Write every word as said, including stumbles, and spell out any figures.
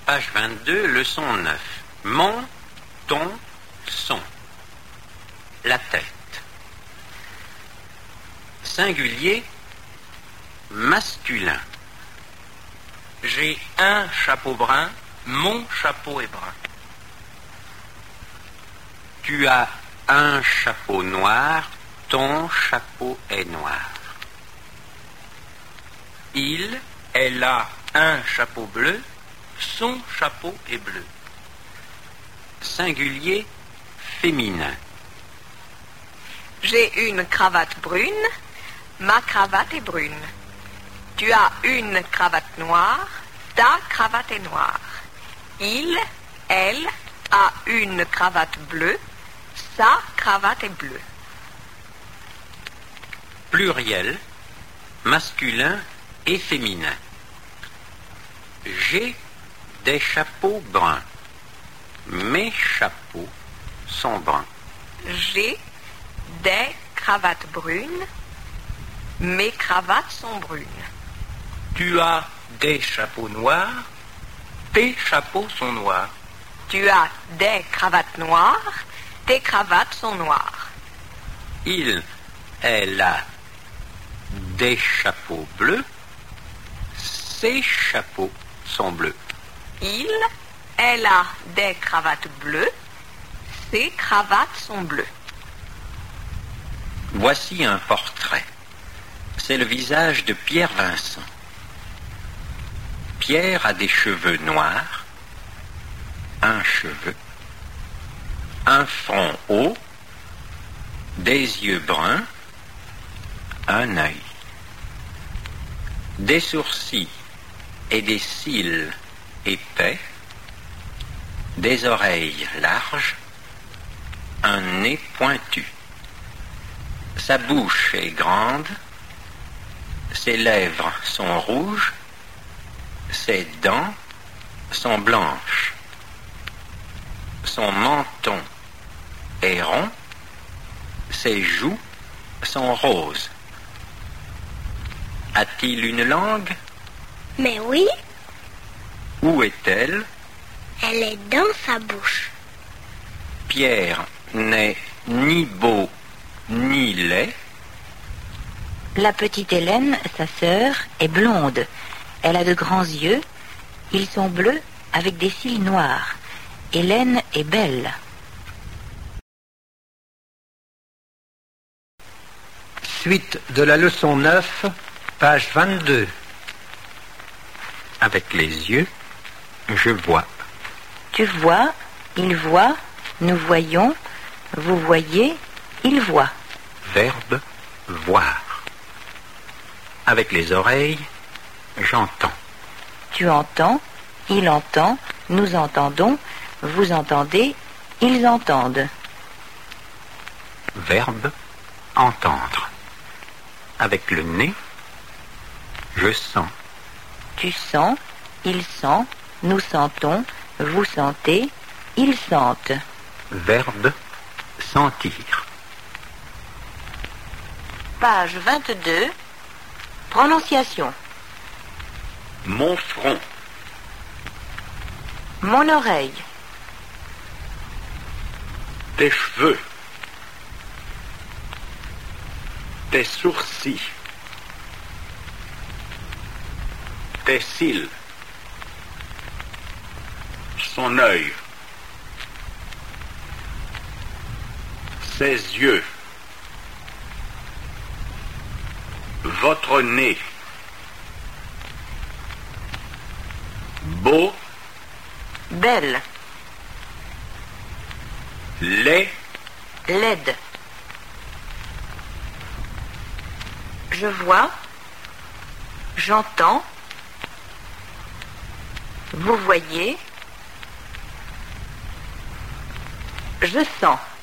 Page vingt-deux, leçon neuf. Mon, ton, son. La tête. Singulier, masculin. J'ai un chapeau brun, mon chapeau est brun. Tu as un chapeau noir, ton chapeau est noir. Il, elle a un chapeau bleu, son chapeau est bleu. Singulier, féminin. J'ai une cravate brune, ma cravate est brune. Tu as une cravate noire, ta cravate est noire. Il, elle, a une cravate bleue, sa cravate est bleue. Pluriel, masculin et féminin. J'ai des chapeaux bruns. Mes chapeaux sont bruns. J'ai des cravates brunes, mes cravates sont brunes. Tu as des chapeaux noirs, tes chapeaux sont noirs. Tu as des cravates noires, tes cravates sont noires. Il, elle a des chapeaux bleus, ses chapeaux sont bleus. Il, elle a des cravates bleues, ses cravates sont bleues. Voici un portrait. C'est le visage de Pierre Vincent. Pierre a des cheveux noirs, un cheveu, un front haut, des yeux bruns, un œil, des sourcils et des cils épais, des oreilles larges, un nez pointu. Sa bouche est grande, ses lèvres sont rouges, ses dents sont blanches. Son menton est rond, ses joues sont roses. A-t-il une langue? Mais oui, Où est-elle? elle est dans sa bouche. Pierre n'est ni beau ni laid. La petite Hélène, sa sœur, est blonde. Elle a de grands yeux. Ils sont bleus avec des cils noirs. Hélène est belle. Suite de la leçon neuf, page vingt-deux. Avec les yeux, je vois. Tu vois, il voit, nous voyons, vous voyez, il voit. Verbe voir. Avec les oreilles, j'entends. Tu entends, il entend, nous entendons, vous entendez, ils entendent. Verbe entendre. Avec le nez, je sens. Tu sens, il sent, nous sentons, vous sentez, ils sentent. Verbe sentir. Page vingt-deux. Prononciation. Mon front, Mon oreille. tes cheveux, tes sourcils, tes cils, son œil, ses yeux, votre nez, beau, Belle. laid, Laide. Je vois. J'entends. Vous voyez. Je sens.